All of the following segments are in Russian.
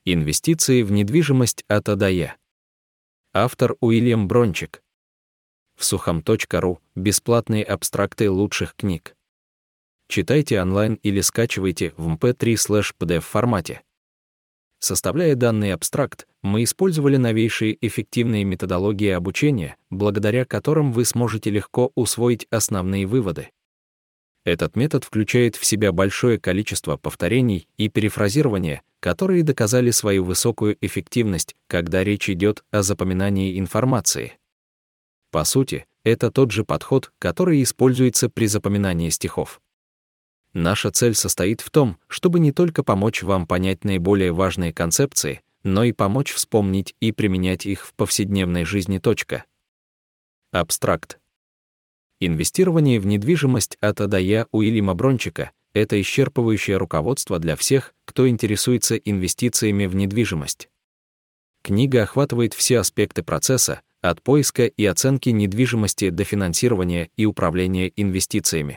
Инвестиции в недвижимость от А до Я. Автор Уильям Брончик. В сухом.ру бесплатные абстракты лучших книг. Читайте онлайн или скачивайте в mp3/pdf формате. Составляя данный абстракт, мы использовали новейшие эффективные методологии обучения, благодаря которым вы сможете легко усвоить основные выводы. Этот метод включает в себя большое количество повторений и перефразирования, которые доказали свою высокую эффективность, когда речь идет о запоминании информации. По сути, это тот же подход, который используется при запоминании стихов. Наша цель состоит в том, чтобы не только помочь вам понять наиболее важные концепции, но и помочь вспомнить и применять их в повседневной жизни. Абстракт. Инвестирование в недвижимость от А до Я Уильяма Брончика — это исчерпывающее руководство для всех, кто интересуется инвестициями в недвижимость. Книга охватывает все аспекты процесса, от поиска и оценки недвижимости до финансирования и управления инвестициями.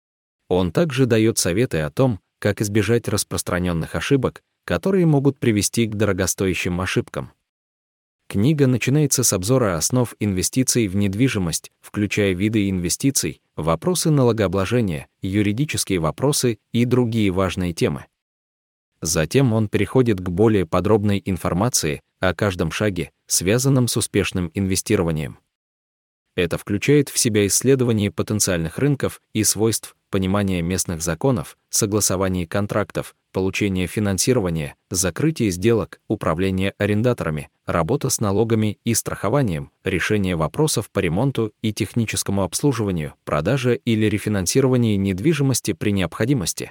Он также дает советы о том, как избежать распространенных ошибок, которые могут привести к дорогостоящим ошибкам. Книга начинается с обзора основ инвестиций в недвижимость, включая виды инвестиций, вопросы налогообложения, юридические вопросы и другие важные темы. Затем он переходит к более подробной информации о каждом шаге, связанном с успешным инвестированием. Это включает в себя исследование потенциальных рынков и свойств, понимание местных законов, согласование контрактов, получение финансирования, закрытие сделок, управление арендаторами, работа с налогами и страхованием, решение вопросов по ремонту и техническому обслуживанию, продаже или рефинансировании недвижимости при необходимости.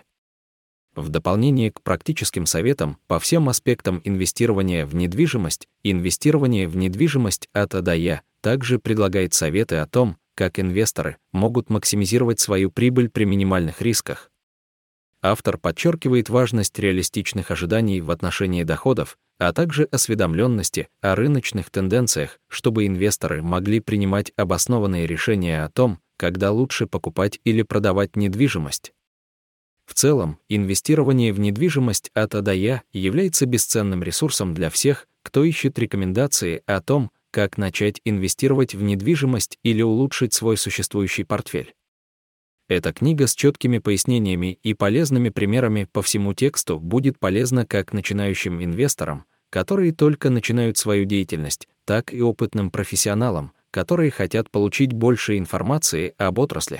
В дополнение к практическим советам по всем аспектам инвестирование в недвижимость, инвестирование в недвижимость от А до Я также предлагает советы о том, как инвесторы могут максимизировать свою прибыль при минимальных рисках. Автор подчеркивает важность реалистичных ожиданий в отношении доходов, а также осведомленности о рыночных тенденциях, чтобы инвесторы могли принимать обоснованные решения о том, когда лучше покупать или продавать недвижимость. В целом, инвестирование в недвижимость от А до Я является бесценным ресурсом для всех, кто ищет рекомендации о том, как начать инвестировать в недвижимость или улучшить свой существующий портфель. Эта книга с четкими пояснениями и полезными примерами по всему тексту будет полезна как начинающим инвесторам, которые только начинают свою деятельность, так и опытным профессионалам, которые хотят получить больше информации об отрасли.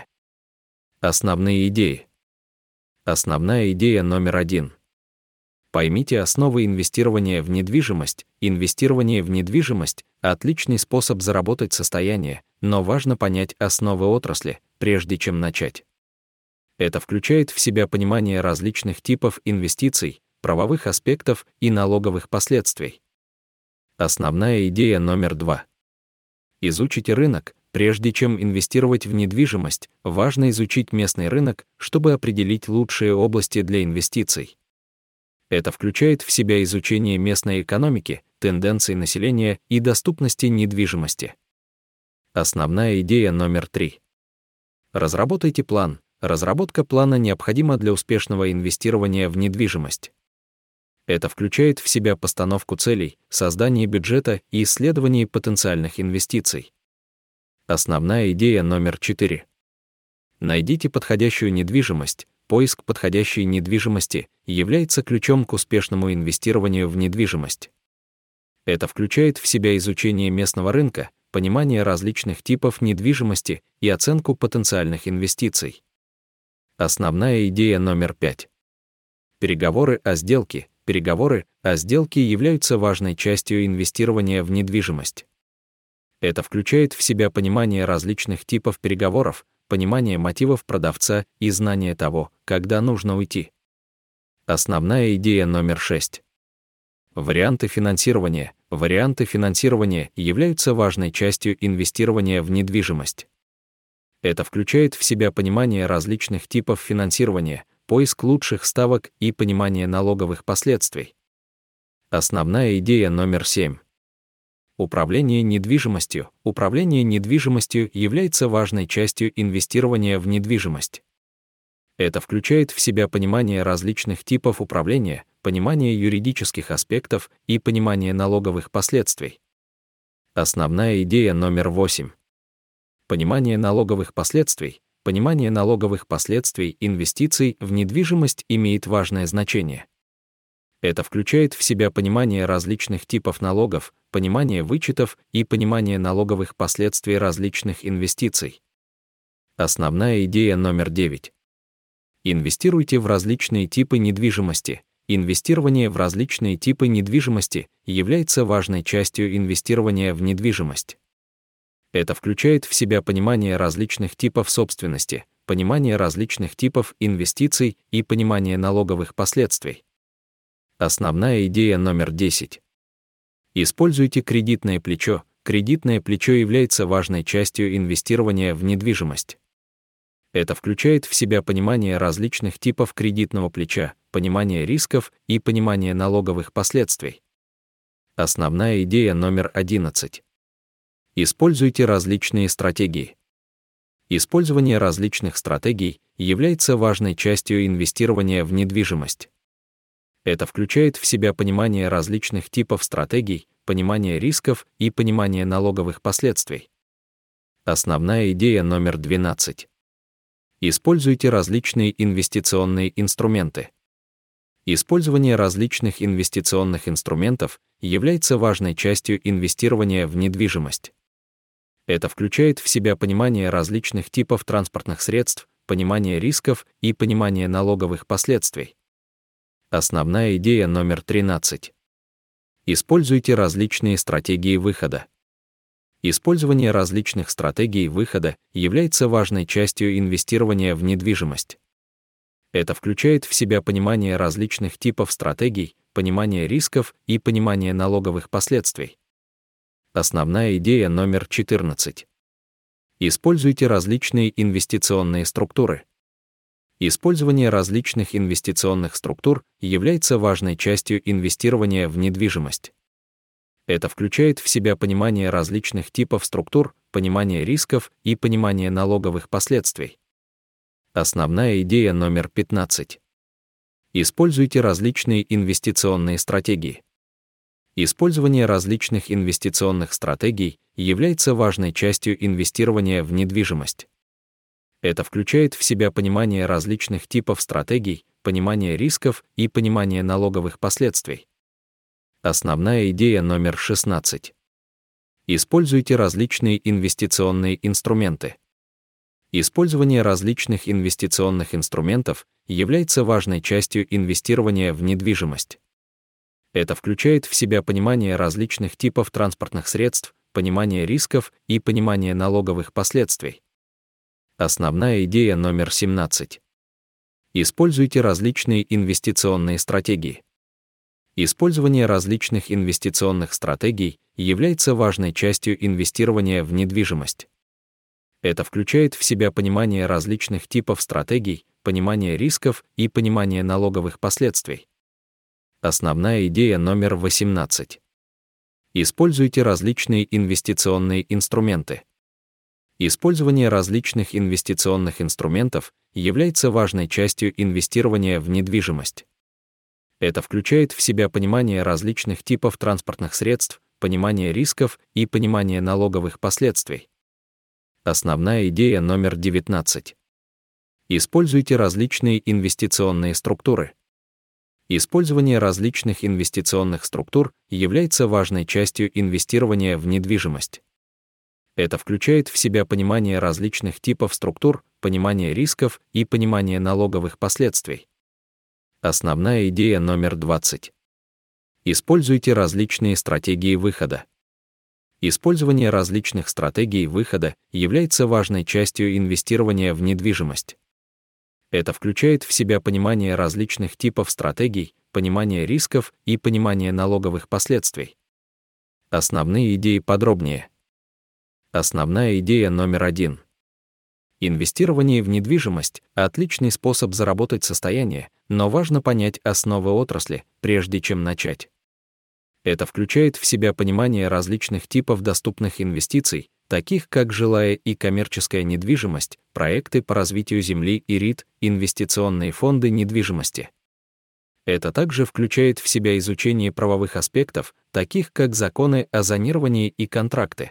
Основные идеи. Основная идея номер 1. Поймите основы инвестирования в недвижимость. Инвестирование в недвижимость — отличный способ заработать состояние, но важно понять основы отрасли, прежде чем начать. Это включает в себя понимание различных типов инвестиций, правовых аспектов и налоговых последствий. Основная идея номер 2. Изучите рынок. Прежде чем инвестировать в недвижимость, важно изучить местный рынок, чтобы определить лучшие области для инвестиций. Это включает в себя изучение местной экономики, тенденций населения и доступности недвижимости. Основная идея номер 3. Разработайте план. Разработка плана необходима для успешного инвестирования в недвижимость. Это включает в себя постановку целей, создание бюджета и исследование потенциальных инвестиций. Основная идея номер 4. Найдите подходящую недвижимость. Поиск подходящей недвижимости является ключом к успешному инвестированию в недвижимость. Это включает в себя изучение местного рынка, понимание различных типов недвижимости и оценку потенциальных инвестиций. Основная идея номер 5. Переговоры о сделке. Переговоры о сделке являются важной частью инвестирования в недвижимость. Это включает в себя понимание различных типов переговоров, понимание мотивов продавца и знание того, когда нужно уйти. Основная идея номер 6. Варианты финансирования. Варианты финансирования являются важной частью инвестирования в недвижимость. Это включает в себя понимание различных типов финансирования, поиск лучших ставок и понимание налоговых последствий. Основная идея номер 7. Управление недвижимостью. Управление недвижимостью является важной частью инвестирования в недвижимость. Это включает в себя понимание различных типов управления, понимание юридических аспектов и понимание налоговых последствий. Основная идея номер 8. Понимание налоговых последствий. Понимание налоговых последствий инвестиций в недвижимость имеет важное значение. Это включает в себя понимание различных типов налогов, понимание вычетов и понимание налоговых последствий различных инвестиций. Основная идея номер 9. Инвестируйте в различные типы недвижимости. Инвестирование в различные типы недвижимости является важной частью инвестирования в недвижимость. Это включает в себя понимание различных типов собственности, понимание различных типов инвестиций и понимание налоговых последствий. Основная идея номер 10. Используйте кредитное плечо. Кредитное плечо является важной частью инвестирования в недвижимость. Это включает в себя понимание различных типов кредитного плеча, понимание рисков и понимание налоговых последствий. Основная идея номер 11. Используйте различные стратегии. Использование различных стратегий является важной частью инвестирования в недвижимость. Это включает в себя понимание различных типов стратегий, понимание рисков и понимание налоговых последствий. Основная идея номер 12. Используйте различные инвестиционные инструменты. Использование различных инвестиционных инструментов является важной частью инвестирования в недвижимость. Это включает в себя понимание различных типов транспортных средств, понимание рисков и понимание налоговых последствий. Основная идея номер 13. Используйте различные стратегии выхода. Использование различных стратегий выхода является важной частью инвестирования в недвижимость. Это включает в себя понимание различных типов стратегий, понимание рисков и понимание налоговых последствий. Основная идея номер 14. Используйте различные инвестиционные структуры. Использование различных инвестиционных структур является важной частью инвестирования в недвижимость. Это включает в себя понимание различных типов структур, понимание рисков и понимание налоговых последствий. Основная идея номер 15. Используйте различные инвестиционные стратегии. Использование различных инвестиционных стратегий является важной частью инвестирования в недвижимость. Это включает в себя понимание различных типов стратегий, понимание рисков и понимание налоговых последствий. Основная идея номер 16. Используйте различные инвестиционные инструменты. Использование различных инвестиционных инструментов является важной частью инвестирования в недвижимость. Это включает в себя понимание различных типов транспортных средств, понимание рисков и понимание налоговых последствий. Основная идея номер 17. Используйте различные инвестиционные стратегии. Использование различных инвестиционных стратегий является важной частью инвестирования в недвижимость. Это включает в себя понимание различных типов стратегий, понимание рисков и понимание налоговых последствий. Основная идея номер 18. Используйте различные инвестиционные инструменты. Использование различных инвестиционных инструментов является важной частью инвестирования в недвижимость. Это включает в себя понимание различных типов транспортных средств, понимание рисков и понимание налоговых последствий. Основная идея номер 19. Используйте различные инвестиционные структуры. Использование различных инвестиционных структур является важной частью инвестирования в недвижимость. Это включает в себя понимание различных типов структур, понимание рисков и понимание налоговых последствий. Основная идея номер 20. Используйте различные стратегии выхода. Использование различных стратегий выхода является важной частью инвестирования в недвижимость. Это включает в себя понимание различных типов стратегий, понимание рисков и понимание налоговых последствий. Основные идеи подробнее. Основная идея номер 1. Инвестирование в недвижимость – отличный способ заработать состояние, но важно понять основы отрасли, прежде чем начать. Это включает в себя понимание различных типов доступных инвестиций, таких как жилая и коммерческая недвижимость, проекты по развитию земли и РИТ, инвестиционные фонды недвижимости. Это также включает в себя изучение правовых аспектов, таких как законы о зонировании и контракты.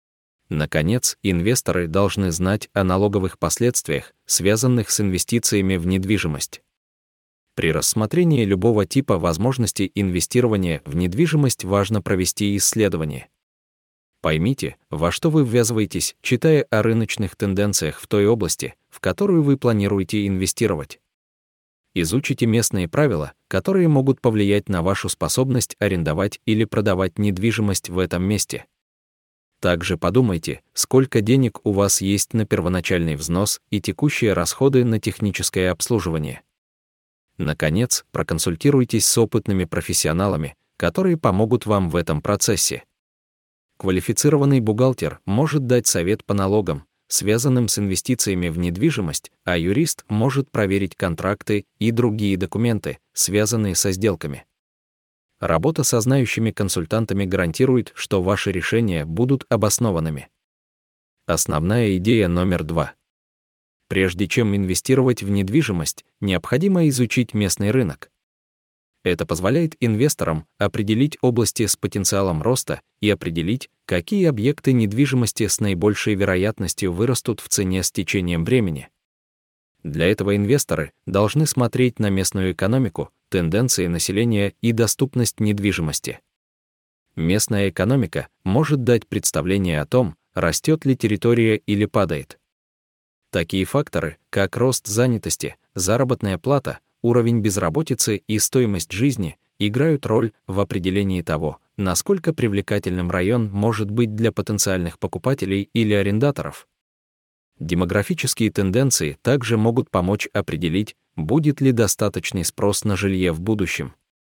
Наконец, инвесторы должны знать о налоговых последствиях, связанных с инвестициями в недвижимость. При рассмотрении любого типа возможности инвестирования в недвижимость важно провести исследование. Поймите, во что вы ввязываетесь, читая о рыночных тенденциях в той области, в которую вы планируете инвестировать. Изучите местные правила, которые могут повлиять на вашу способность арендовать или продавать недвижимость в этом месте. Также подумайте, сколько денег у вас есть на первоначальный взнос и текущие расходы на техническое обслуживание. Наконец, проконсультируйтесь с опытными профессионалами, которые помогут вам в этом процессе. Квалифицированный бухгалтер может дать совет по налогам, связанным с инвестициями в недвижимость, а юрист может проверить контракты и другие документы, связанные со сделками. Работа со знающими консультантами гарантирует, что ваши решения будут обоснованными. Основная идея номер 2. Прежде чем инвестировать в недвижимость, необходимо изучить местный рынок. Это позволяет инвесторам определить области с потенциалом роста и определить, какие объекты недвижимости с наибольшей вероятностью вырастут в цене с течением времени. Для этого инвесторы должны смотреть на местную экономику, тенденции населения и доступность недвижимости. Местная экономика может дать представление о том, растет ли территория или падает. Такие факторы, как рост занятости, заработная плата, уровень безработицы и стоимость жизни, играют роль в определении того, насколько привлекательным район может быть для потенциальных покупателей или арендаторов. Демографические тенденции также могут помочь определить, будет ли достаточный спрос на жилье в будущем.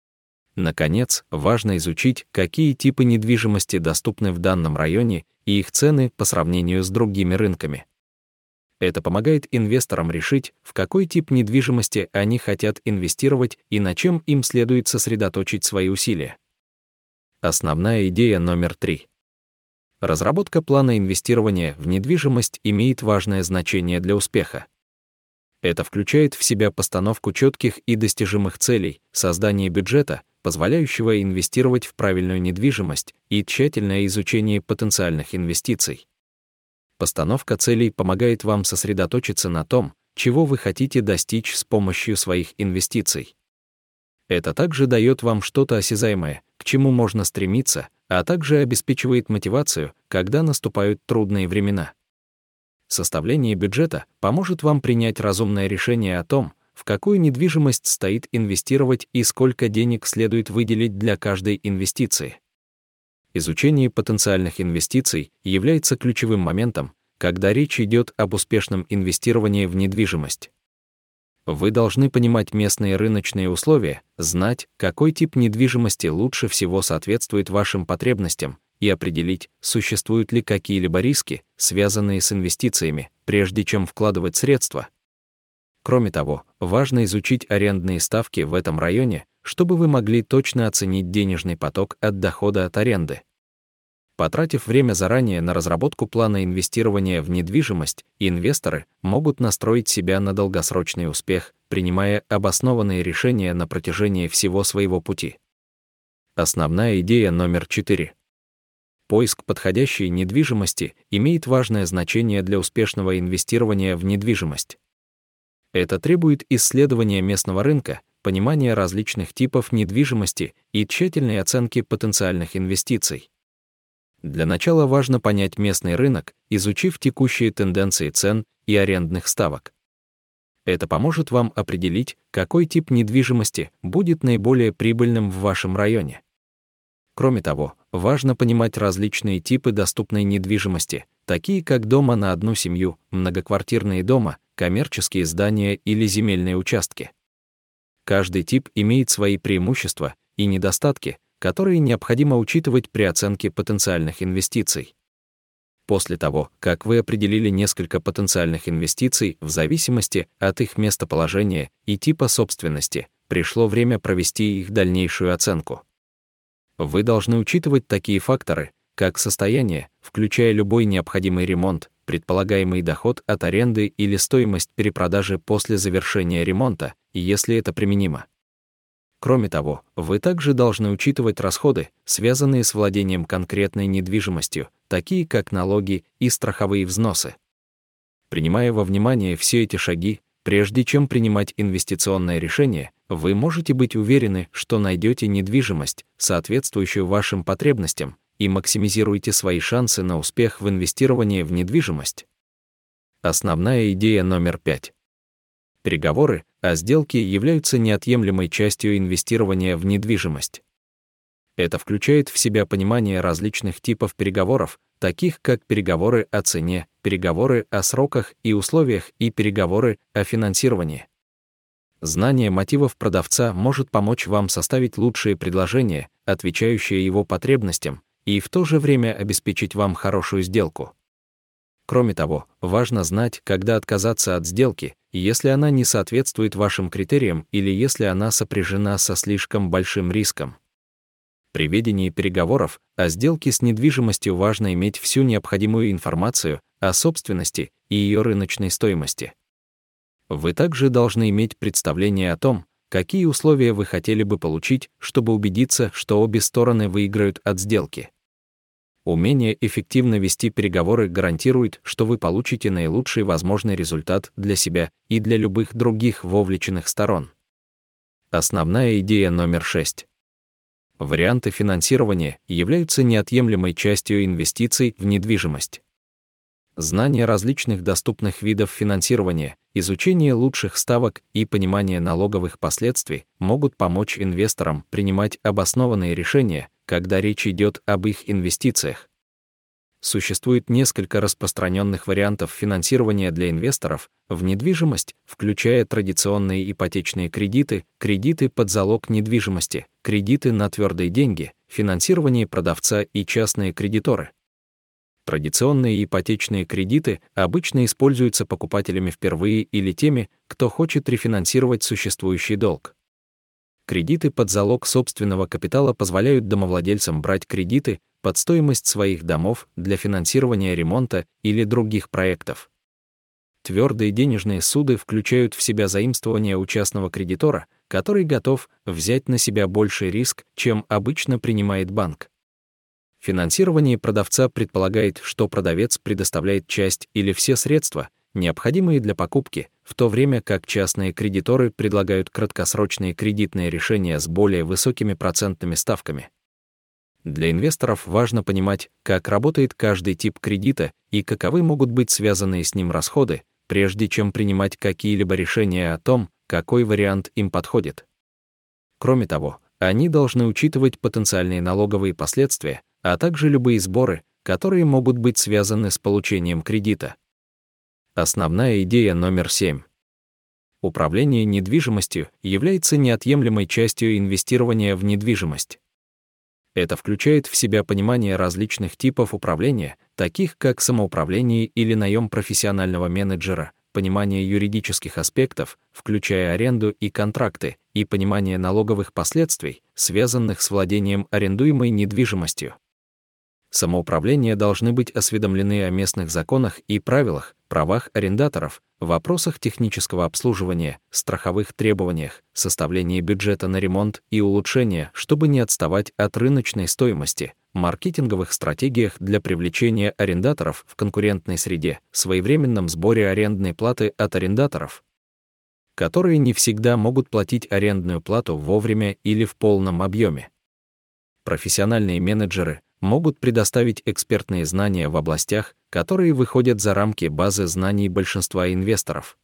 Наконец, важно изучить, какие типы недвижимости доступны в данном районе и их цены по сравнению с другими рынками. Это помогает инвесторам решить, в какой тип недвижимости они хотят инвестировать и на чем им следует сосредоточить свои усилия. Основная идея номер 3. Разработка плана инвестирования в недвижимость имеет важное значение для успеха. Это включает в себя постановку четких и достижимых целей, создание бюджета, позволяющего инвестировать в правильную недвижимость, и тщательное изучение потенциальных инвестиций. Постановка целей помогает вам сосредоточиться на том, чего вы хотите достичь с помощью своих инвестиций. Это также дает вам что-то осязаемое, к чему можно стремиться, а также обеспечивает мотивацию, когда наступают трудные времена. Составление бюджета поможет вам принять разумное решение о том, в какую недвижимость стоит инвестировать и сколько денег следует выделить для каждой инвестиции. Изучение потенциальных инвестиций является ключевым моментом, когда речь идет об успешном инвестировании в недвижимость. Вы должны понимать местные рыночные условия, знать, какой тип недвижимости лучше всего соответствует вашим потребностям, и определить, существуют ли какие-либо риски, связанные с инвестициями, прежде чем вкладывать средства. Кроме того, важно изучить арендные ставки в этом районе, чтобы вы могли точно оценить денежный поток от дохода от аренды. Потратив время заранее на разработку плана инвестирования в недвижимость, инвесторы могут настроить себя на долгосрочный успех, принимая обоснованные решения на протяжении всего своего пути. Основная идея номер 4. Поиск подходящей недвижимости имеет важное значение для успешного инвестирования в недвижимость. Это требует исследования местного рынка, понимания различных типов недвижимости и тщательной оценки потенциальных инвестиций. Для начала важно понять местный рынок, изучив текущие тенденции цен и арендных ставок. Это поможет вам определить, какой тип недвижимости будет наиболее прибыльным в вашем районе. Кроме того, важно понимать различные типы доступной недвижимости, такие как дома на одну семью, многоквартирные дома, коммерческие здания или земельные участки. Каждый тип имеет свои преимущества и недостатки, которые необходимо учитывать при оценке потенциальных инвестиций. После того, как вы определили несколько потенциальных инвестиций в зависимости от их местоположения и типа собственности, пришло время провести их дальнейшую оценку. Вы должны учитывать такие факторы, как состояние, включая любой необходимый ремонт, предполагаемый доход от аренды или стоимость перепродажи после завершения ремонта, если это применимо. Кроме того, вы также должны учитывать расходы, связанные с владением конкретной недвижимостью, такие как налоги и страховые взносы. Принимая во внимание все эти шаги, прежде чем принимать инвестиционное решение, вы можете быть уверены, что найдете недвижимость, соответствующую вашим потребностям, и максимизируете свои шансы на успех в инвестировании в недвижимость. Основная идея номер 5. Переговоры о сделке являются неотъемлемой частью инвестирования в недвижимость. Это включает в себя понимание различных типов переговоров, таких как переговоры о цене, переговоры о сроках и условиях и переговоры о финансировании. Знание мотивов продавца может помочь вам составить лучшие предложения, отвечающие его потребностям, и в то же время обеспечить вам хорошую сделку. Кроме того, важно знать, когда отказаться от сделки, если она не соответствует вашим критериям или если она сопряжена со слишком большим риском. При ведении переговоров о сделке с недвижимостью важно иметь всю необходимую информацию о собственности и ее рыночной стоимости. Вы также должны иметь представление о том, какие условия вы хотели бы получить, чтобы убедиться, что обе стороны выиграют от сделки. Умение эффективно вести переговоры гарантирует, что вы получите наилучший возможный результат для себя и для любых других вовлеченных сторон. Основная идея номер 6. Варианты финансирования являются неотъемлемой частью инвестиций в недвижимость. Знание различных доступных видов финансирования, изучение лучших ставок и понимание налоговых последствий могут помочь инвесторам принимать обоснованные решения, когда речь идет об их инвестициях. Существует несколько распространенных вариантов финансирования для инвесторов в недвижимость, включая традиционные ипотечные кредиты, кредиты под залог недвижимости, кредиты на твердые деньги, финансирование продавца и частные кредиторы. Традиционные ипотечные кредиты обычно используются покупателями впервые или теми, кто хочет рефинансировать существующий долг. Кредиты под залог собственного капитала позволяют домовладельцам брать кредиты под стоимость своих домов для финансирования ремонта или других проектов. Твердые денежные суды включают в себя заимствование у частного кредитора, который готов взять на себя больший риск, чем обычно принимает банк. Финансирование продавца предполагает, что продавец предоставляет часть или все средства, необходимые для покупки, в то время как частные кредиторы предлагают краткосрочные кредитные решения с более высокими процентными ставками. Для инвесторов важно понимать, как работает каждый тип кредита и каковы могут быть связанные с ним расходы, прежде чем принимать какие-либо решения о том, какой вариант им подходит. Кроме того, они должны учитывать потенциальные налоговые последствия, а также любые сборы, которые могут быть связаны с получением кредита. Основная идея номер 7. Управление недвижимостью является неотъемлемой частью инвестирования в недвижимость. Это включает в себя понимание различных типов управления, таких как самоуправление или наем профессионального менеджера, понимание юридических аспектов, включая аренду и контракты, и понимание налоговых последствий, связанных с владением арендуемой недвижимостью. Самоуправления должны быть осведомлены о местных законах и правилах, правах арендаторов, вопросах технического обслуживания, страховых требованиях, составлении бюджета на ремонт и улучшения, чтобы не отставать от рыночной стоимости, маркетинговых стратегиях для привлечения арендаторов в конкурентной среде, своевременном сборе арендной платы от арендаторов, которые не всегда могут платить арендную плату вовремя или в полном объеме. Профессиональные менеджеры могут предоставить экспертные знания в областях, которые выходят за рамки базы знаний большинства инвесторов.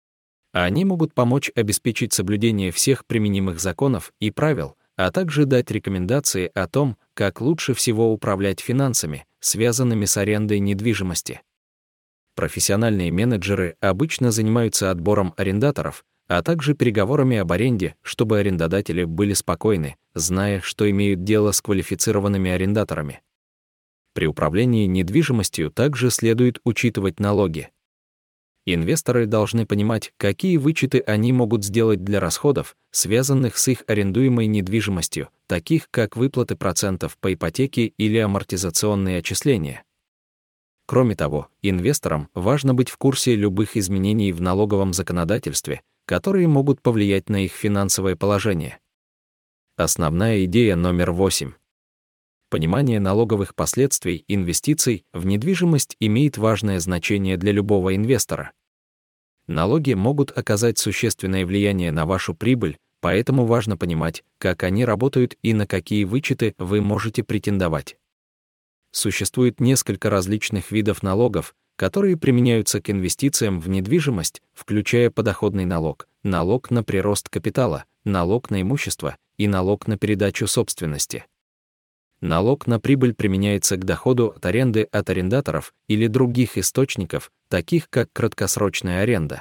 Они могут помочь обеспечить соблюдение всех применимых законов и правил, а также дать рекомендации о том, как лучше всего управлять финансами, связанными с арендой недвижимости. Профессиональные менеджеры обычно занимаются отбором арендаторов, а также переговорами об аренде, чтобы арендодатели были спокойны, зная, что имеют дело с квалифицированными арендаторами. При управлении недвижимостью также следует учитывать налоги. Инвесторы должны понимать, какие вычеты они могут сделать для расходов, связанных с их арендуемой недвижимостью, таких как выплаты процентов по ипотеке или амортизационные отчисления. Кроме того, инвесторам важно быть в курсе любых изменений в налоговом законодательстве, которые могут повлиять на их финансовое положение. Основная идея номер 8. Понимание налоговых последствий инвестиций в недвижимость имеет важное значение для любого инвестора. Налоги могут оказать существенное влияние на вашу прибыль, поэтому важно понимать, как они работают и на какие вычеты вы можете претендовать. Существует несколько различных видов налогов, которые применяются к инвестициям в недвижимость, включая подоходный налог, налог на прирост капитала, налог на имущество и налог на передачу собственности. Налог на прибыль применяется к доходу от аренды от арендаторов или других источников, таких как краткосрочная аренда.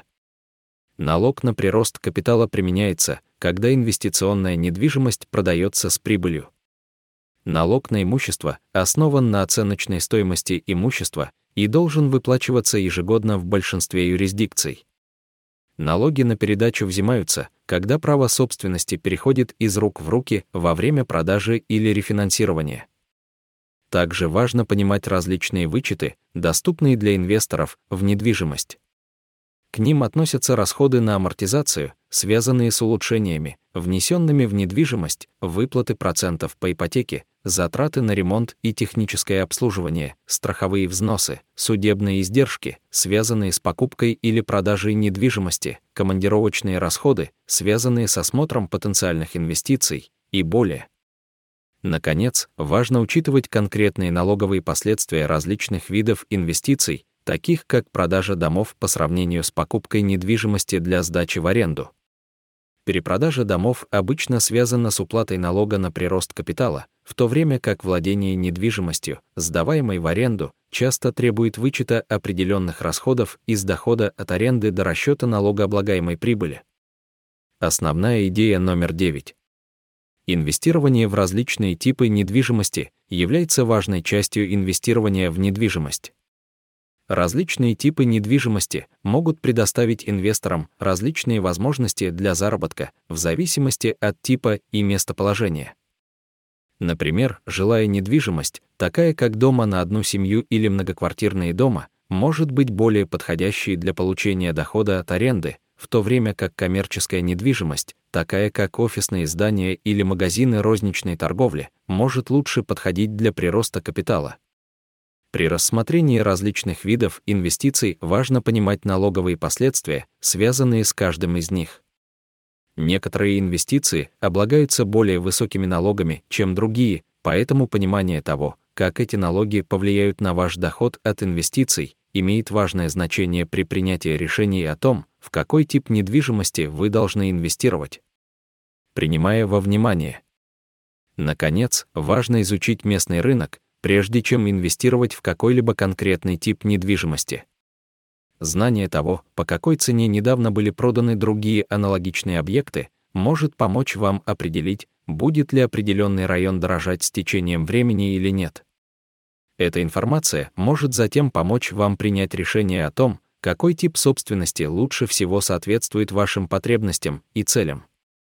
Налог на прирост капитала применяется, когда инвестиционная недвижимость продается с прибылью. Налог на имущество основан на оценочной стоимости имущества и должен выплачиваться ежегодно в большинстве юрисдикций. Налоги на передачу взимаются, когда право собственности переходит из рук в руки во время продажи или рефинансирования. Также важно понимать различные вычеты, доступные для инвесторов в недвижимость. К ним относятся расходы на амортизацию, связанные с улучшениями, внесенными в недвижимость, выплаты процентов по ипотеке, затраты на ремонт и техническое обслуживание, страховые взносы, судебные издержки, связанные с покупкой или продажей недвижимости, командировочные расходы, связанные с осмотром потенциальных инвестиций и более. Наконец, важно учитывать конкретные налоговые последствия различных видов инвестиций, таких как продажа домов по сравнению с покупкой недвижимости для сдачи в аренду. Перепродажа домов обычно связана с уплатой налога на прирост капитала, в то время как владение недвижимостью, сдаваемой в аренду, часто требует вычета определенных расходов из дохода от аренды до расчета налогооблагаемой прибыли. Основная идея номер 9. Инвестирование в различные типы недвижимости является важной частью инвестирования в недвижимость. Различные типы недвижимости могут предоставить инвесторам различные возможности для заработка в зависимости от типа и местоположения. Например, жилая недвижимость, такая как дома на одну семью или многоквартирные дома, может быть более подходящей для получения дохода от аренды, в то время как коммерческая недвижимость, такая как офисные здания или магазины розничной торговли, может лучше подходить для прироста капитала. При рассмотрении различных видов инвестиций важно понимать налоговые последствия, связанные с каждым из них. Некоторые инвестиции облагаются более высокими налогами, чем другие, поэтому понимание того, как эти налоги повлияют на ваш доход от инвестиций, имеет важное значение при принятии решений о том, в какой тип недвижимости вы должны инвестировать. Принимая во внимание. Наконец, важно изучить местный рынок, прежде чем инвестировать в какой-либо конкретный тип недвижимости. Знание того, по какой цене недавно были проданы другие аналогичные объекты, может помочь вам определить, будет ли определенный район дорожать с течением времени или нет. Эта информация может затем помочь вам принять решение о том, какой тип собственности лучше всего соответствует вашим потребностям и целям.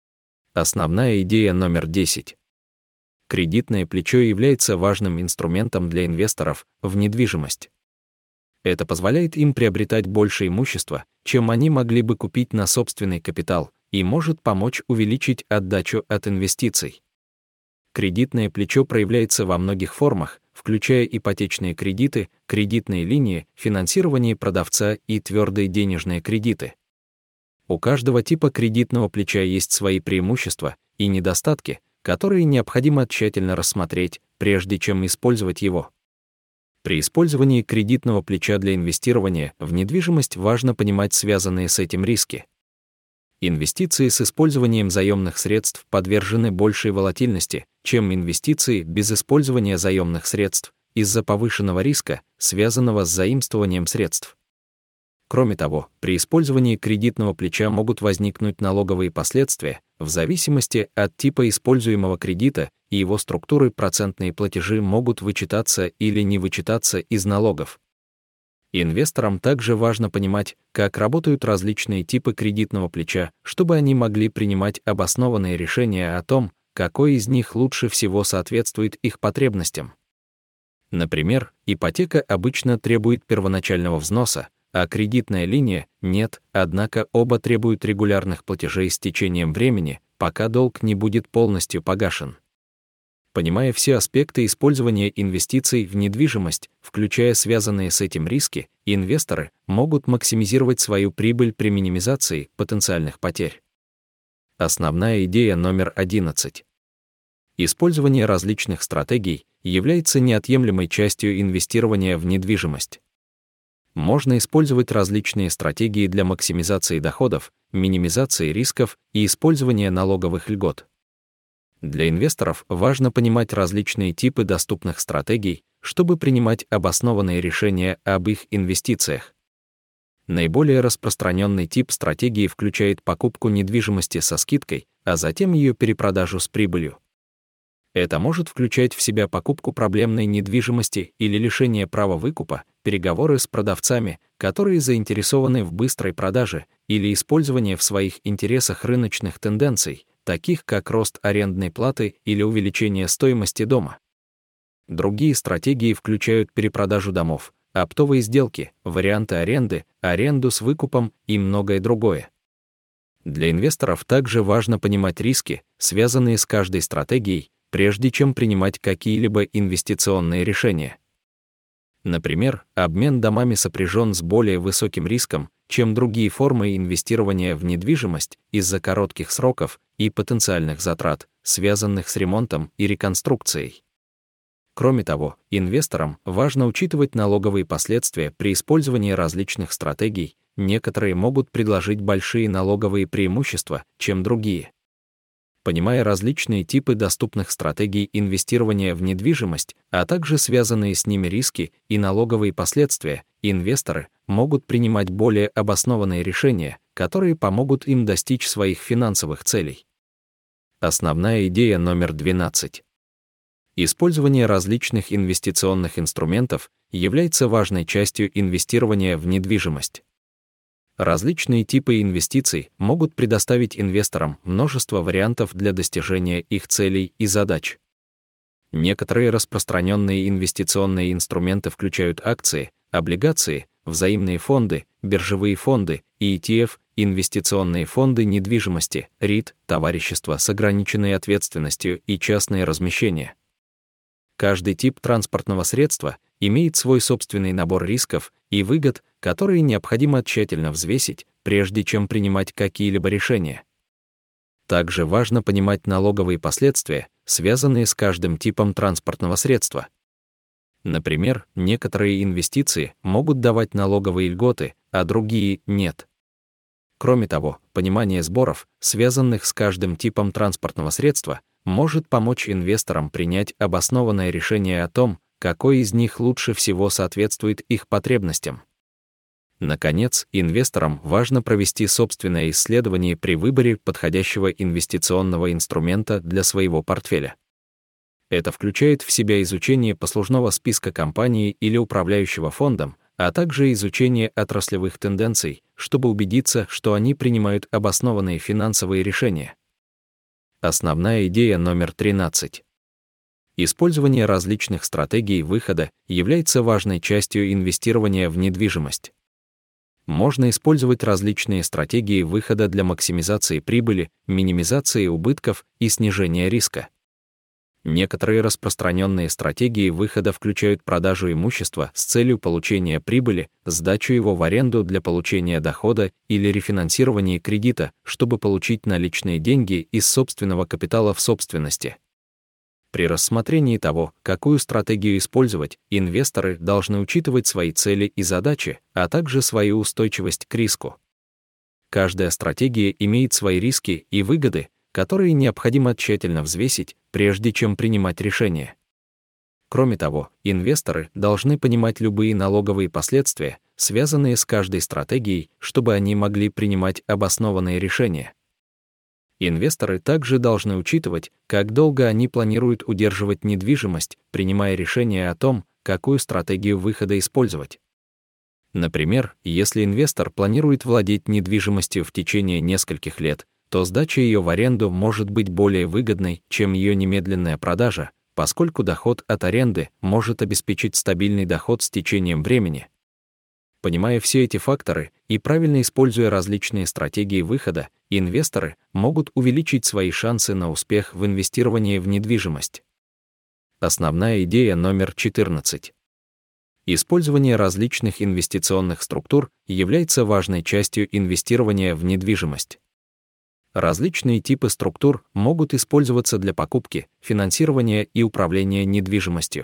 Основная идея номер 10. Кредитное плечо является важным инструментом для инвесторов в недвижимость. Это позволяет им приобретать больше имущества, чем они могли бы купить на собственный капитал, и может помочь увеличить отдачу от инвестиций. Кредитное плечо проявляется во многих формах, включая ипотечные кредиты, кредитные линии, финансирование продавца и твердые денежные кредиты. У каждого типа кредитного плеча есть свои преимущества и недостатки, которые необходимо тщательно рассмотреть, прежде чем использовать его. При использовании кредитного плеча для инвестирования в недвижимость важно понимать связанные с этим риски. Инвестиции с использованием заемных средств подвержены большей волатильности, чем инвестиции без использования заемных средств, из-за повышенного риска, связанного с заимствованием средств. Кроме того, при использовании кредитного плеча могут возникнуть налоговые последствия, в зависимости от типа используемого кредита и его структуры процентные платежи могут вычитаться или не вычитаться из налогов. Инвесторам также важно понимать, как работают различные типы кредитного плеча, чтобы они могли принимать обоснованные решения о том, какой из них лучше всего соответствует их потребностям. Например, ипотека обычно требует первоначального взноса, а кредитная линия — нет, однако оба требуют регулярных платежей с течением времени, пока долг не будет полностью погашен. Понимая все аспекты использования инвестиций в недвижимость, включая связанные с этим риски, инвесторы могут максимизировать свою прибыль при минимизации потенциальных потерь. Основная идея номер 11. Использование различных стратегий является неотъемлемой частью инвестирования в недвижимость. Можно использовать различные стратегии для максимизации доходов, минимизации рисков и использования налоговых льгот. Для инвесторов важно понимать различные типы доступных стратегий, чтобы принимать обоснованные решения об их инвестициях. Наиболее распространенный тип стратегии включает покупку недвижимости со скидкой, а затем ее перепродажу с прибылью. Это может включать в себя покупку проблемной недвижимости или лишение права выкупа, переговоры с продавцами, которые заинтересованы в быстрой продаже, или использование в своих интересах рыночных тенденций, таких как рост арендной платы или увеличение стоимости дома. Другие стратегии включают перепродажу домов, оптовые сделки, варианты аренды, аренду с выкупом и многое другое. Для инвесторов также важно понимать риски, связанные с каждой стратегией, прежде чем принимать какие-либо инвестиционные решения. Например, обмен домами сопряжен с более высоким риском, чем другие формы инвестирования в недвижимость из-за коротких сроков и потенциальных затрат, связанных с ремонтом и реконструкцией. Кроме того, инвесторам важно учитывать налоговые последствия при использовании различных стратегий, некоторые могут предложить большие налоговые преимущества, чем другие. Понимая различные типы доступных стратегий инвестирования в недвижимость, а также связанные с ними риски и налоговые последствия, инвесторы могут принимать более обоснованные решения, которые помогут им достичь своих финансовых целей. Основная идея номер 12. Использование различных инвестиционных инструментов является важной частью инвестирования в недвижимость. Различные типы инвестиций могут предоставить инвесторам множество вариантов для достижения их целей и задач. Некоторые распространенные инвестиционные инструменты включают акции, облигации, взаимные фонды, биржевые фонды и ETF, инвестиционные фонды недвижимости, REIT, товарищества с ограниченной ответственностью и частные размещения. Каждый тип транспортного средства имеет свой собственный набор рисков и выгод, которые необходимо тщательно взвесить, прежде чем принимать какие-либо решения. Также важно понимать налоговые последствия, связанные с каждым типом транспортного средства. Например, некоторые инвестиции могут давать налоговые льготы, а другие — нет. Кроме того, понимание сборов, связанных с каждым типом транспортного средства, может помочь инвесторам принять обоснованное решение о том, какой из них лучше всего соответствует их потребностям. Наконец, инвесторам важно провести собственное исследование при выборе подходящего инвестиционного инструмента для своего портфеля. Это включает в себя изучение послужного списка компании или управляющего фондом, а также изучение отраслевых тенденций, чтобы убедиться, что они принимают обоснованные финансовые решения. Основная идея номер 13. Использование различных стратегий выхода является важной частью инвестирования в недвижимость. Можно использовать различные стратегии выхода для максимизации прибыли, минимизации убытков и снижения риска. Некоторые распространенные стратегии выхода включают продажу имущества с целью получения прибыли, сдачу его в аренду для получения дохода или рефинансирование кредита, чтобы получить наличные деньги из собственного капитала в собственности. При рассмотрении того, какую стратегию использовать, инвесторы должны учитывать свои цели и задачи, а также свою устойчивость к риску. Каждая стратегия имеет свои риски и выгоды, которые необходимо тщательно взвесить, прежде чем принимать решения. Кроме того, инвесторы должны понимать любые налоговые последствия, связанные с каждой стратегией, чтобы они могли принимать обоснованные решения. Инвесторы также должны учитывать, как долго они планируют удерживать недвижимость, принимая решение о том, какую стратегию выхода использовать. Например, если инвестор планирует владеть недвижимостью в течение нескольких лет, то сдача ее в аренду может быть более выгодной, чем ее немедленная продажа, поскольку доход от аренды может обеспечить стабильный доход с течением времени. Понимая все эти факторы и правильно используя различные стратегии выхода, инвесторы могут увеличить свои шансы на успех в инвестировании в недвижимость. Основная идея номер 14. Использование различных инвестиционных структур является важной частью инвестирования в недвижимость. Различные типы структур могут использоваться для покупки, финансирования и управления недвижимостью.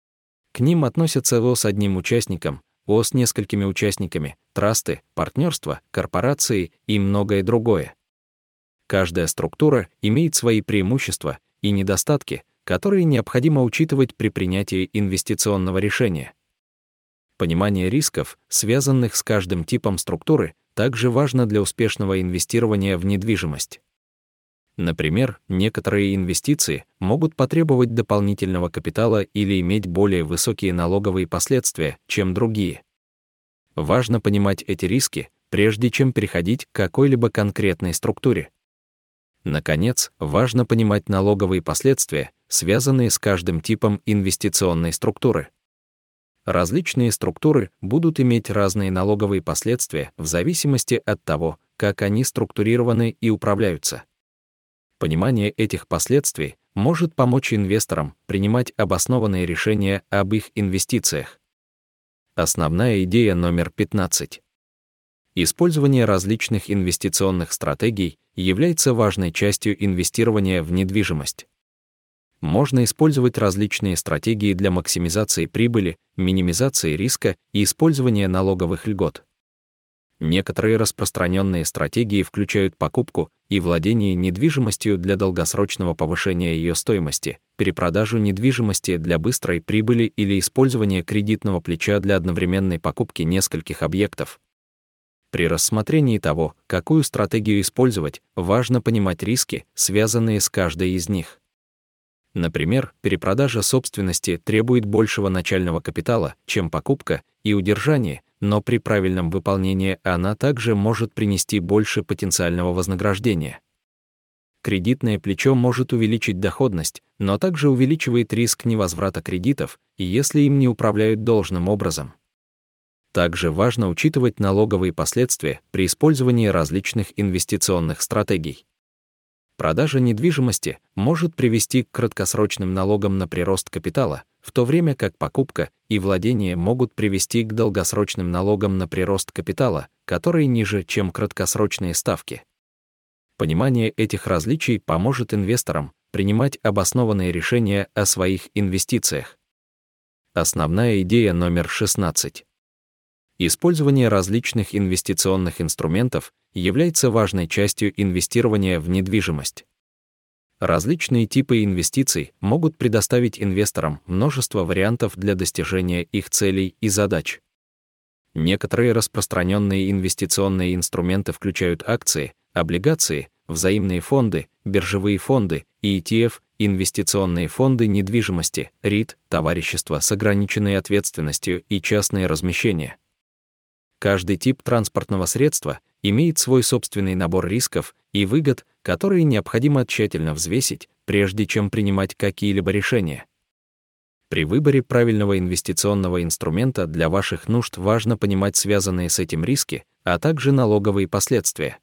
К ним относятся ООО с одним участником, ООО с несколькими участниками, трасты, партнерства, корпорации и многое другое. Каждая структура имеет свои преимущества и недостатки, которые необходимо учитывать при принятии инвестиционного решения. Понимание рисков, связанных с каждым типом структуры, также важно для успешного инвестирования в недвижимость. Например, некоторые инвестиции могут потребовать дополнительного капитала или иметь более высокие налоговые последствия, чем другие. Важно понимать эти риски, прежде чем переходить к какой-либо конкретной структуре. Наконец, важно понимать налоговые последствия, связанные с каждым типом инвестиционной структуры. Различные структуры будут иметь разные налоговые последствия в зависимости от того, как они структурированы и управляются. Понимание этих последствий может помочь инвесторам принимать обоснованные решения об их инвестициях. Основная идея номер 15. Использование различных инвестиционных стратегий является важной частью инвестирования в недвижимость. Можно использовать различные стратегии для максимизации прибыли, минимизации риска и использования налоговых льгот. Некоторые распространенные стратегии включают покупку и владение недвижимостью для долгосрочного повышения ее стоимости, перепродажу недвижимости для быстрой прибыли или использование кредитного плеча для одновременной покупки нескольких объектов. При рассмотрении того, какую стратегию использовать, важно понимать риски, связанные с каждой из них. Например, перепродажа собственности требует большего начального капитала, чем покупка и удержание, но при правильном выполнении она также может принести больше потенциального вознаграждения. Кредитное плечо может увеличить доходность, но также увеличивает риск невозврата кредитов, если им не управляют должным образом. Также важно учитывать налоговые последствия при использовании различных инвестиционных стратегий. Продажа недвижимости может привести к краткосрочным налогам на прирост капитала, в то время как покупка и владение могут привести к долгосрочным налогам на прирост капитала, которые ниже, чем краткосрочные ставки. Понимание этих различий поможет инвесторам принимать обоснованные решения о своих инвестициях. Основная идея номер 16. Использование различных инвестиционных инструментов является важной частью инвестирования в недвижимость. Различные типы инвестиций могут предоставить инвесторам множество вариантов для достижения их целей и задач. Некоторые распространенные инвестиционные инструменты включают акции, облигации, взаимные фонды, биржевые фонды, ETF, инвестиционные фонды недвижимости, РИТ, товарищества с ограниченной ответственностью и частные размещения. Каждый тип транспортного средства имеет свой собственный набор рисков и выгод, которые необходимо тщательно взвесить, прежде чем принимать какие-либо решения. При выборе правильного инвестиционного инструмента для ваших нужд важно понимать связанные с этим риски, а также налоговые последствия.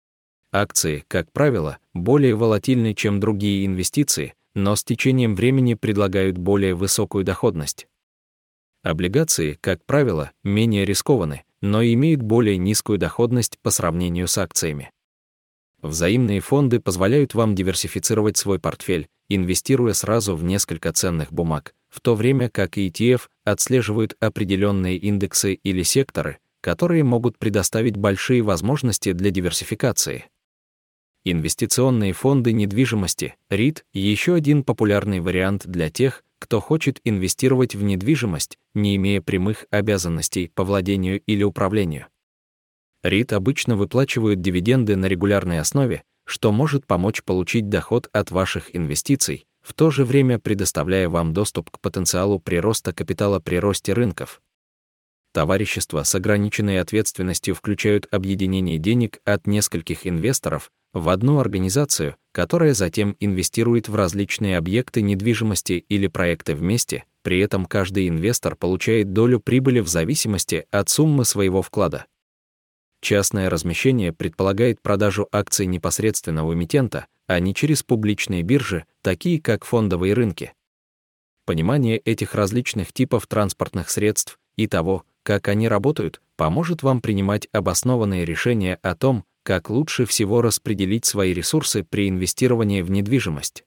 Акции, как правило, более волатильны, чем другие инвестиции, но с течением времени предлагают более высокую доходность. Облигации, как правило, менее рискованы, но имеют более низкую доходность по сравнению с акциями. Взаимные фонды позволяют вам диверсифицировать свой портфель, инвестируя сразу в несколько ценных бумаг, в то время как ETF отслеживают определенные индексы или секторы, которые могут предоставить большие возможности для диверсификации. Инвестиционные фонды недвижимости, РИТ, еще один популярный вариант для тех, кто хочет инвестировать в недвижимость, не имея прямых обязанностей по владению или управлению. РИТ обычно выплачивают дивиденды на регулярной основе, что может помочь получить доход от ваших инвестиций, в то же время предоставляя вам доступ к потенциалу прироста капитала при росте рынков. Товарищества с ограниченной ответственностью включают объединение денег от нескольких инвесторов в одну организацию, которая затем инвестирует в различные объекты недвижимости или проекты вместе, при этом каждый инвестор получает долю прибыли в зависимости от суммы своего вклада. Частное размещение предполагает продажу акций непосредственно у эмитента, а не через публичные биржи, такие как фондовые рынки. Понимание этих различных типов транспортных средств и того, как они работают, поможет вам принимать обоснованные решения о том, как лучше всего распределить свои ресурсы при инвестировании в недвижимость.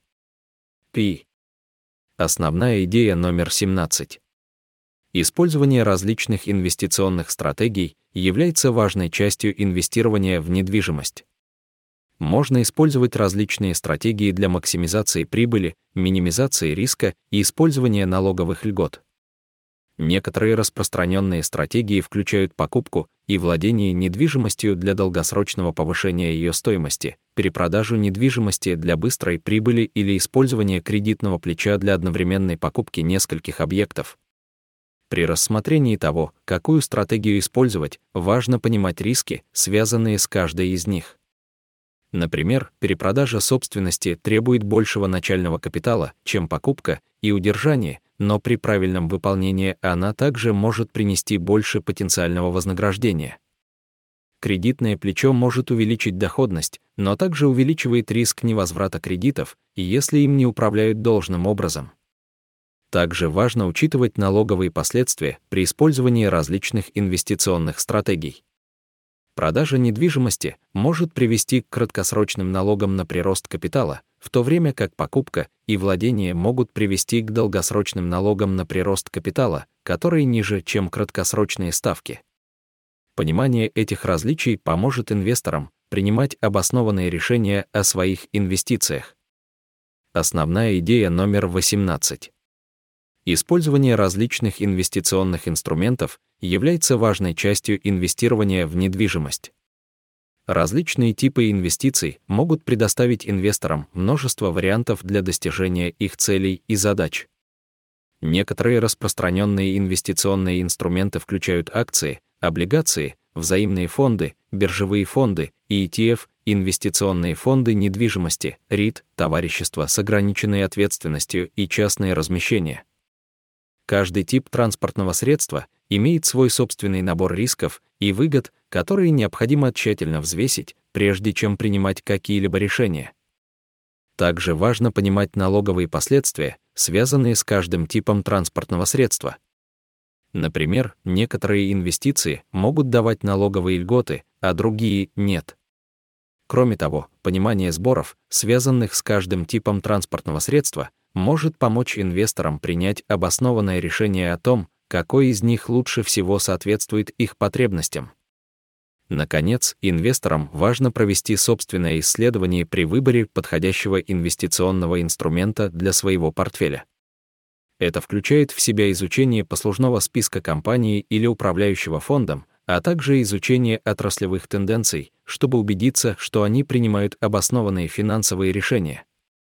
Основная идея номер 17. Использование различных инвестиционных стратегий является важной частью инвестирования в недвижимость. Можно использовать различные стратегии для максимизации прибыли, минимизации риска и использования налоговых льгот. Некоторые распространенные стратегии включают покупку и владение недвижимостью для долгосрочного повышения ее стоимости, перепродажу недвижимости для быстрой прибыли или использование кредитного плеча для одновременной покупки нескольких объектов. При рассмотрении того, какую стратегию использовать, важно понимать риски, связанные с каждой из них. Например, перепродажа собственности требует большего начального капитала, чем покупка и удержание, но при правильном выполнении она также может принести больше потенциального вознаграждения. Кредитное плечо может увеличить доходность, но также увеличивает риск невозврата кредитов, если им не управляют должным образом. Также важно учитывать налоговые последствия при использовании различных инвестиционных стратегий. Продажа недвижимости может привести к краткосрочным налогам на прирост капитала, в то время как покупка и владение могут привести к долгосрочным налогам на прирост капитала, которые ниже, чем краткосрочные ставки. Понимание этих различий поможет инвесторам принимать обоснованные решения о своих инвестициях. Основная идея номер 18. Использование различных инвестиционных инструментов является важной частью инвестирования в недвижимость. Различные типы инвестиций могут предоставить инвесторам множество вариантов для достижения их целей и задач. Некоторые распространенные инвестиционные инструменты включают акции, облигации, взаимные фонды, биржевые фонды и ETF, инвестиционные фонды недвижимости, REIT, товарищества с ограниченной ответственностью и частные размещения. Каждый тип транспортного средства имеет свой собственный набор рисков и выгод, которые необходимо тщательно взвесить, прежде чем принимать какие-либо решения. Также важно понимать налоговые последствия, связанные с каждым типом транспортного средства. Например, некоторые инвестиции могут давать налоговые льготы, а другие — нет. Кроме того, понимание сборов, связанных с каждым типом транспортного средства, может помочь инвесторам принять обоснованное решение о том, какой из них лучше всего соответствует их потребностям. Наконец, инвесторам важно провести собственное исследование при выборе подходящего инвестиционного инструмента для своего портфеля. Это включает в себя изучение послужного списка компании или управляющего фондом, а также изучение отраслевых тенденций, чтобы убедиться, что они принимают обоснованные финансовые решения.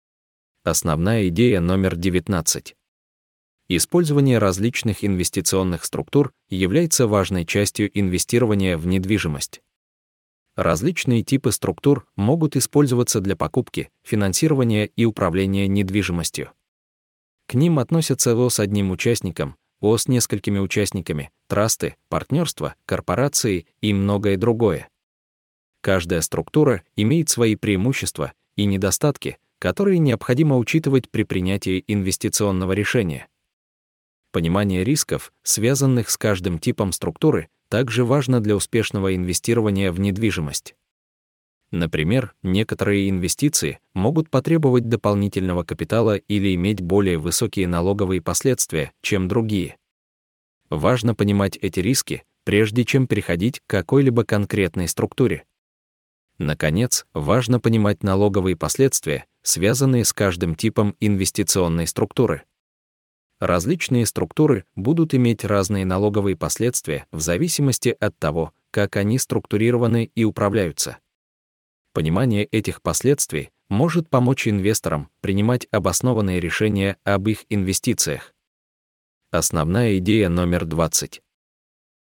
Основная идея номер 19. Использование различных инвестиционных структур является важной частью инвестирования в недвижимость. Различные типы структур могут использоваться для покупки, финансирования и управления недвижимостью. К ним относятся ООО с одним участником, ООО с несколькими участниками, трасты, партнерства, корпорации и многое другое. Каждая структура имеет свои преимущества и недостатки, которые необходимо учитывать при принятии инвестиционного решения. Понимание рисков, связанных с каждым типом структуры, также важно для успешного инвестирования в недвижимость. Например, некоторые инвестиции могут потребовать дополнительного капитала или иметь более высокие налоговые последствия, чем другие. Важно понимать эти риски, прежде чем переходить к какой-либо конкретной структуре. Наконец, важно понимать налоговые последствия, связанные с каждым типом инвестиционной структуры. Различные структуры будут иметь разные налоговые последствия в зависимости от того, как они структурированы и управляются. Понимание этих последствий может помочь инвесторам принимать обоснованные решения об их инвестициях. Основная идея номер 20.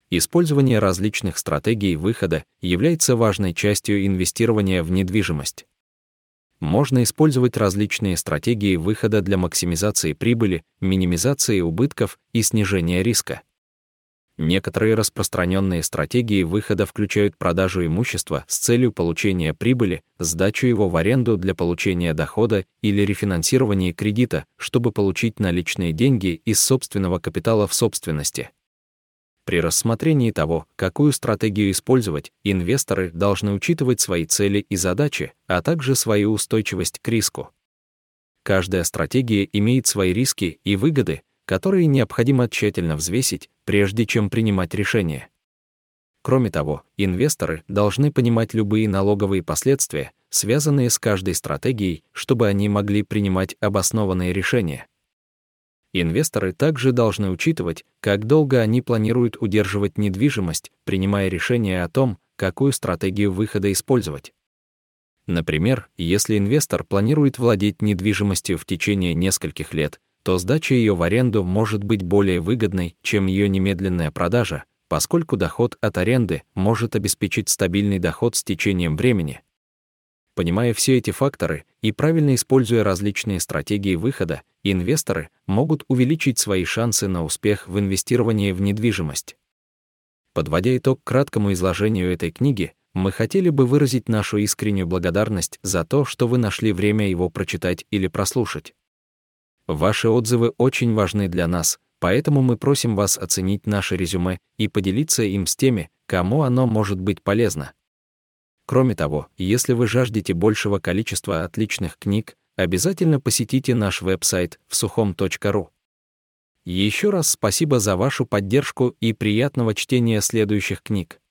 Использование различных стратегий выхода является важной частью инвестирования в недвижимость. Можно использовать различные стратегии выхода для максимизации прибыли, минимизации убытков и снижения риска. Некоторые распространенные стратегии выхода включают продажу имущества с целью получения прибыли, сдачу его в аренду для получения дохода или рефинансирование кредита, чтобы получить наличные деньги из собственного капитала в собственности. При рассмотрении того, какую стратегию использовать, инвесторы должны учитывать свои цели и задачи, а также свою устойчивость к риску. Каждая стратегия имеет свои риски и выгоды, которые необходимо тщательно взвесить, прежде чем принимать решение. Кроме того, инвесторы должны понимать любые налоговые последствия, связанные с каждой стратегией, чтобы они могли принимать обоснованные решения. Инвесторы также должны учитывать, как долго они планируют удерживать недвижимость, принимая решение о том, какую стратегию выхода использовать. Например, если инвестор планирует владеть недвижимостью в течение нескольких лет, то сдача ее в аренду может быть более выгодной, чем ее немедленная продажа, поскольку доход от аренды может обеспечить стабильный доход с течением времени. Понимая все эти факторы и правильно используя различные стратегии выхода, инвесторы могут увеличить свои шансы на успех в инвестировании в недвижимость. Подводя итог краткому изложению этой книги, мы хотели бы выразить нашу искреннюю благодарность за то, что вы нашли время его прочитать или прослушать. Ваши отзывы очень важны для нас, поэтому мы просим вас оценить наше резюме и поделиться им с теми, кому оно может быть полезно. Кроме того, если вы жаждете большего количества отличных книг, обязательно посетите наш веб-сайт всухом.ру. Еще раз спасибо за вашу поддержку и приятного чтения следующих книг.